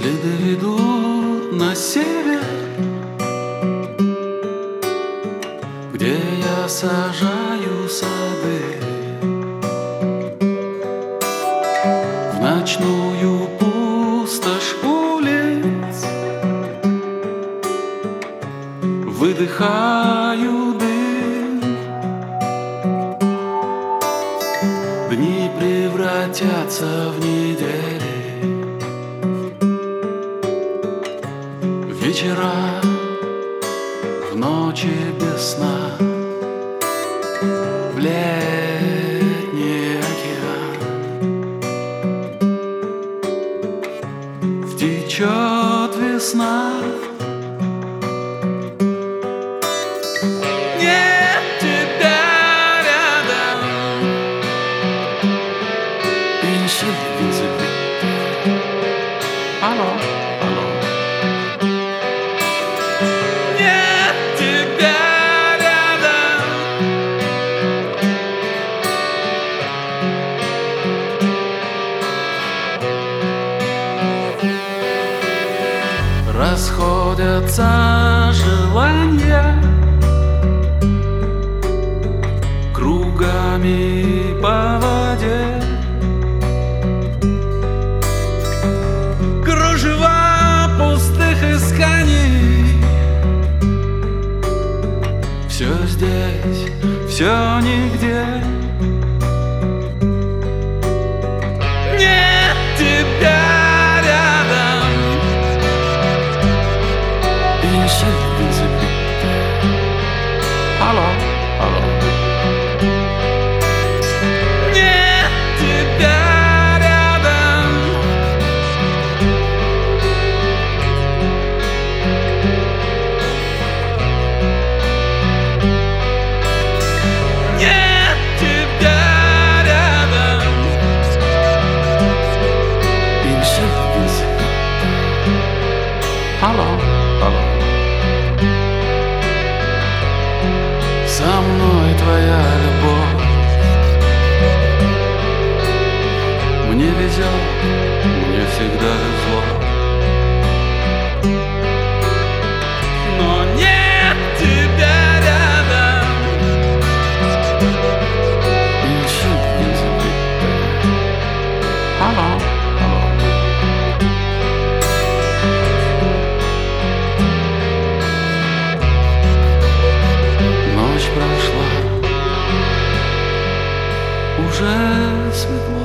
Следы ведут на север, где я сажаю сады. В ночную пустошь улиц выдыхаю дым. Дни превратятся в недели, вечера в ночи без сна, в летний океан. Втечет весна, нет тебя рядом, ищи бензопилу. Алло, алло. Нет тебя рядом, расходятся желания кругами по воде. Кружева пустых исканий, все здесь, все нигде. Нет тебя рядом, ищи бензопилу. Алло, алло. Нет тебя рядом, нет тебя рядом, ищи бензопилу. Алло, алло. Со мной твоя любовь, мне везет, мне всегда везло. Но нет тебя рядом, ищи бензопилу. Алло, алло. Ночь прошла, уже светло.